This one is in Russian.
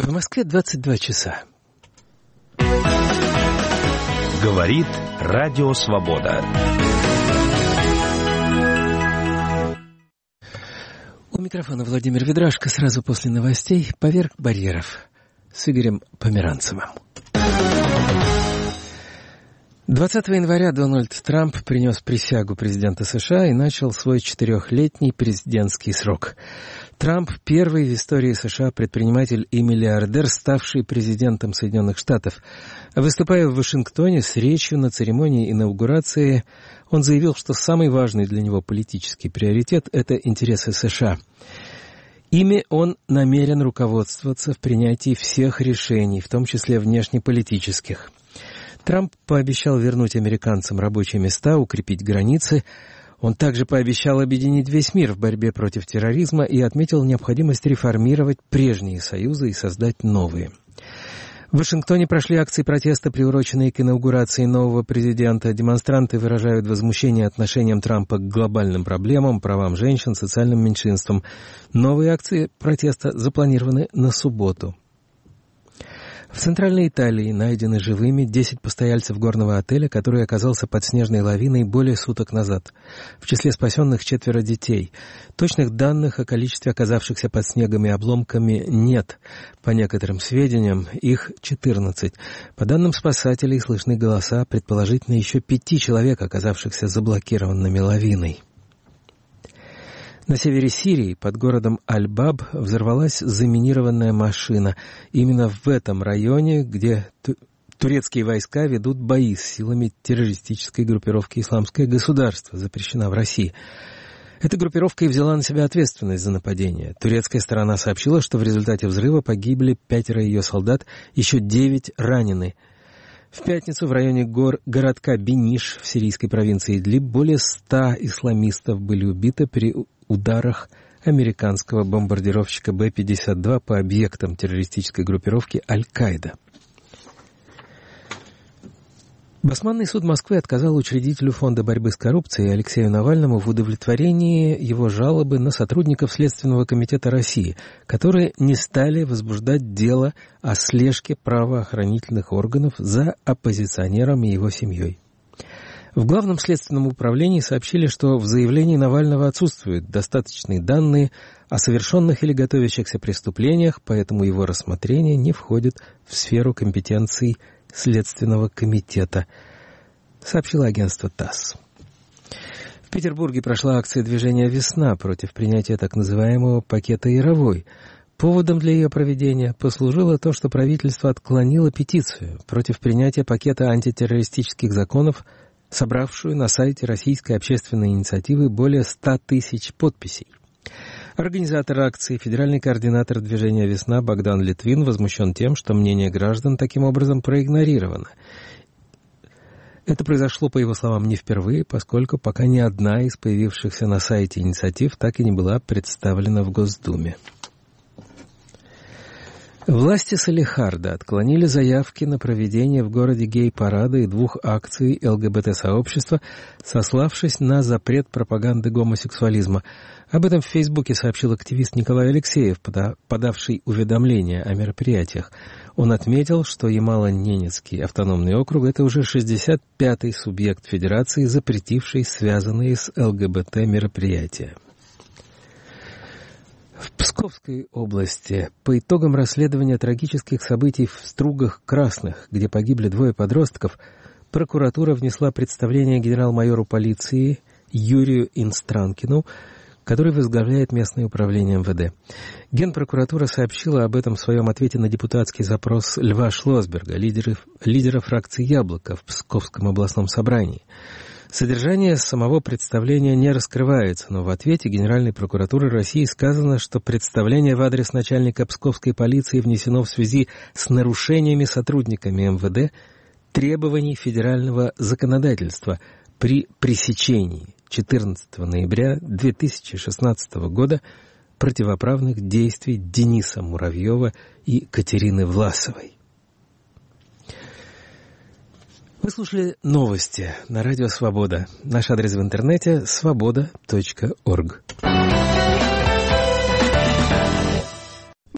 В Москве 22 часа. Говорит Радио Свобода. У микрофона Владимир Ведрашко. Сразу после новостей «Поверх барьеров» с Игорем Померанцевым. 20 января Дональд Трамп принес присягу президента США и начал свой 4-летний президентский срок. Трамп – первый в истории США предприниматель и миллиардер, ставший президентом Соединенных Штатов. Выступая в Вашингтоне с речью на церемонии инаугурации, он заявил, что самый важный для него политический приоритет – это интересы США. Ими он намерен руководствоваться в принятии всех решений, в том числе внешнеполитических. Трамп пообещал вернуть американцам рабочие места, укрепить границы. Он также пообещал объединить весь мир в борьбе против терроризма и отметил необходимость реформировать прежние союзы и создать новые. В Вашингтоне прошли акции протеста, приуроченные к инаугурации нового президента. Демонстранты выражают возмущение отношением Трампа к глобальным проблемам, правам женщин, социальным меньшинствам. Новые акции протеста запланированы на субботу. В Центральной Италии найдены живыми 10 постояльцев горного отеля, который оказался под снежной лавиной более суток назад. В числе спасенных 4 детей. Точных данных о количестве оказавшихся под снегом и обломками нет. По некоторым сведениям, их 14. По данным спасателей, слышны голоса, предположительно, еще 5 человек, оказавшихся заблокированными лавиной. На севере Сирии, под городом Аль-Баб, взорвалась заминированная машина. Именно в этом районе, где турецкие войска ведут бои с силами террористической группировки «Исламское государство», запрещена в России. Эта группировка и взяла на себя ответственность за нападение. Турецкая сторона сообщила, что в результате взрыва погибли 5 ее солдат, еще 9 ранены. В пятницу в районе городка Бениш в сирийской провинции Идлиб более 100 исламистов были убиты при ударах американского бомбардировщика Б-52 по объектам террористической группировки Аль-Каида. Басманный суд Москвы отказал учредителю Фонда борьбы с коррупцией Алексею Навальному в удовлетворении его жалобы на сотрудников Следственного комитета России, которые не стали возбуждать дело о слежке правоохранительных органов за оппозиционером и его семьей. В Главном следственном управлении сообщили, что в заявлении Навального отсутствуют достаточные данные о совершенных или готовящихся преступлениях, поэтому его рассмотрение не входит в сферу компетенций Следственного комитета, сообщило агентство ТАСС. В Петербурге прошла акция движения «Весна» против принятия так называемого пакета Яровой. Поводом для ее проведения послужило то, что правительство отклонило петицию против принятия пакета антитеррористических законов, собравшую на сайте Российской общественной инициативы более 100 тысяч подписей. Организатор акции, федеральный координатор движения «Весна» Богдан Литвин возмущен тем, что мнение граждан таким образом проигнорировано. Это произошло, по его словам, не впервые, поскольку пока ни одна из появившихся на сайте инициатив так и не была представлена в Госдуме. Власти Салехарда отклонили заявки на проведение в городе гей-парада и 2 акций ЛГБТ-сообщества, сославшись на запрет пропаганды гомосексуализма. Об этом в Фейсбуке сообщил активист Николай Алексеев, подавший уведомление о мероприятиях. Он отметил, что Ямало-Ненецкий автономный округ – это уже 65-й субъект Федерации, запретивший связанные с ЛГБТ мероприятия. В Псковской области по итогам расследования трагических событий в Стругах Красных, где погибли 2 подростков, прокуратура внесла представление генерал-майору полиции Юрию Инстранкину, который возглавляет местное управление МВД. Генпрокуратура сообщила об этом в своем ответе на депутатский запрос Льва Шлосберга, лидера фракции «Яблоко» в Псковском областном собрании. Содержание самого представления не раскрывается, но в ответе Генеральной прокуратуры России сказано, что представление в адрес начальника Псковской полиции внесено в связи с нарушениями сотрудниками МВД требований федерального законодательства при пресечении 14 ноября 2016 года противоправных действий Дениса Муравьева и Катерины Власовой. Вы слушали новости на радио «Свобода». Наш адрес в интернете – svoboda.org.